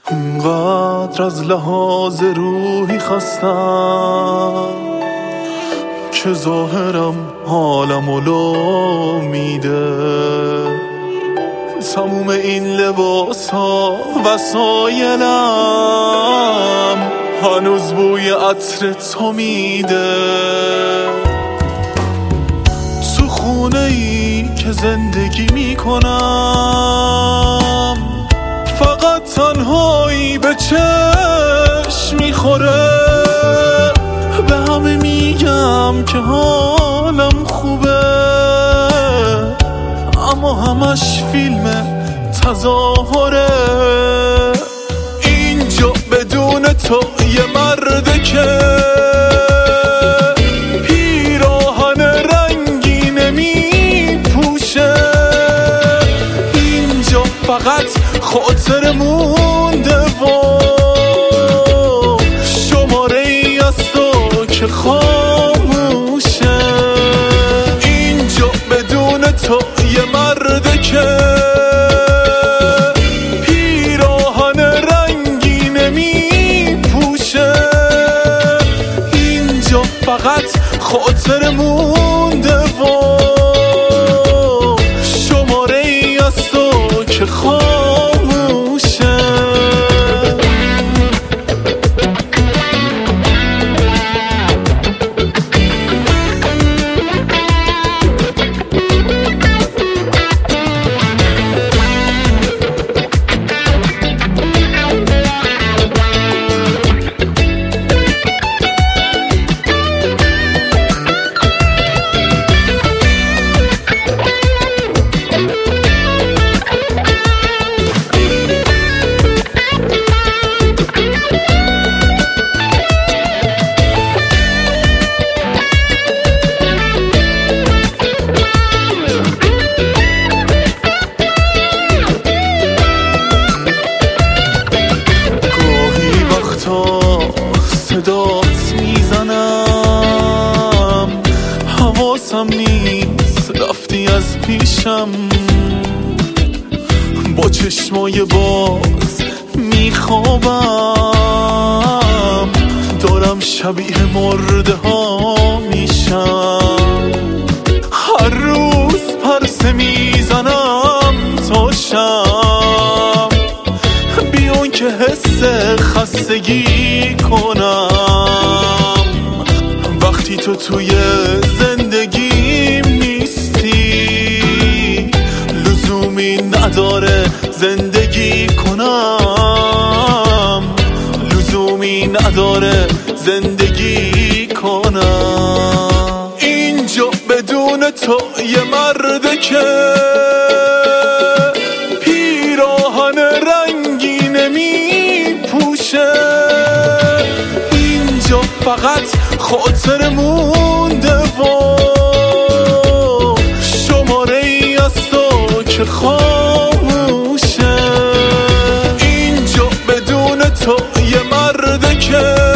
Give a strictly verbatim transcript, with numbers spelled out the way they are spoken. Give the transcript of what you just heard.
اونقدر از لحاظ روحی خستم که ظاهرم حالم علو میده. تموم این لباس ها وسایلم هنوز بوی عطر تو میده. تو خونه ای که زندگی میکنم فقط تنهایی به چشم میخوره. به همه میگم که حالم خوبه اما همش فیلم تظاهره. اینجا بدون تو یه مرده که پیراهن رنگی نمیپوشه. اینجا فقط خاطر مونده و شماره ای از تو که خاموشه. اینجا بدون تو یه مرده که پیراهن رنگی نمیپوشه. اینجا فقط خاطر مونده و شماره ای از تو که خاموشه. صدات میزنم حواسم نیست رفتی از پیشم. با چشمای باز میخوابم دارم شبیه مرده ها میشم. هر روز پرسه میزنم تا شب بیون که حس خستگی کنم. وقتی تو توی زندگیم نیستی لزومی نداره زندگی کنم. لزومی نداره زندگی کنم. اینجا بدون تو یه مرده که پیراهن رنگی نمیپوشه. اینجا فقط خاطر مونده و شماره ای از تو که خاموشه. اینجا بدون تو یه مرده که